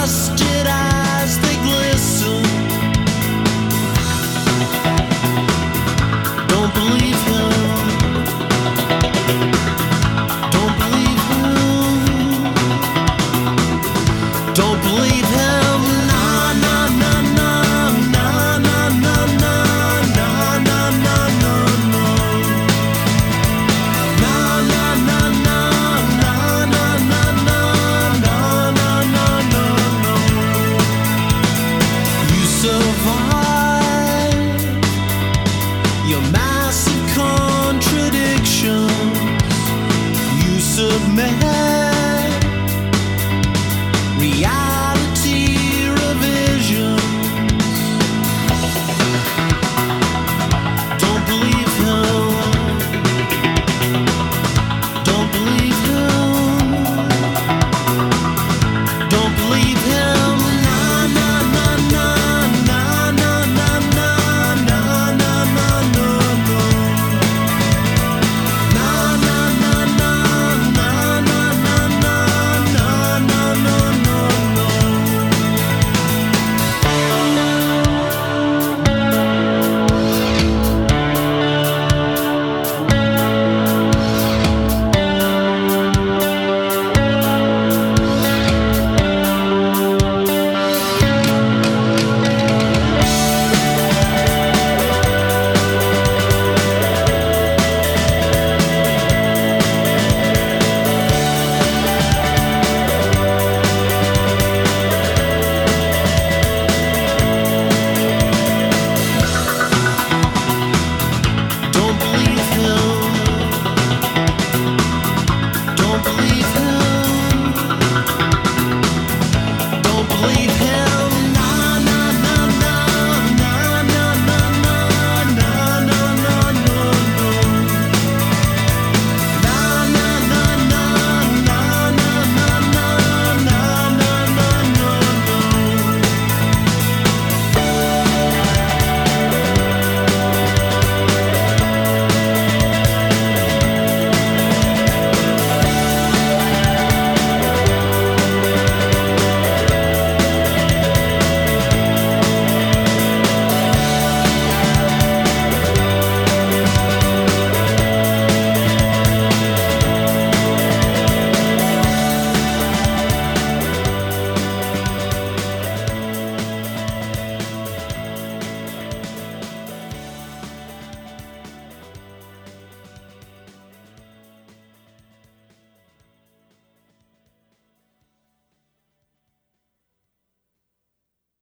busted eyes, they glisten. Don't believe him. Don't believe him. Don't believe him. Nah, nah, nah, nah, nah, nah, nah, nah, nah, nah, nah, nah, nah. Nah, nah, nah, nah, nah, nah, nah, nah, nah, nah, nah, nah, nah. You survive your massive contradictions. You submit reality revisions. Don't believe him. Don't believe him. Don't believe him. Nah, nah, nah, nah, nah, nah, nah, nah, nah, nah, nah, nah, nah. Nah, nah, nah, nah, nah, nah, nah, nah, nah, nah, nah, nah, nah. Don't believe him. Don't believe him. Don't believe him.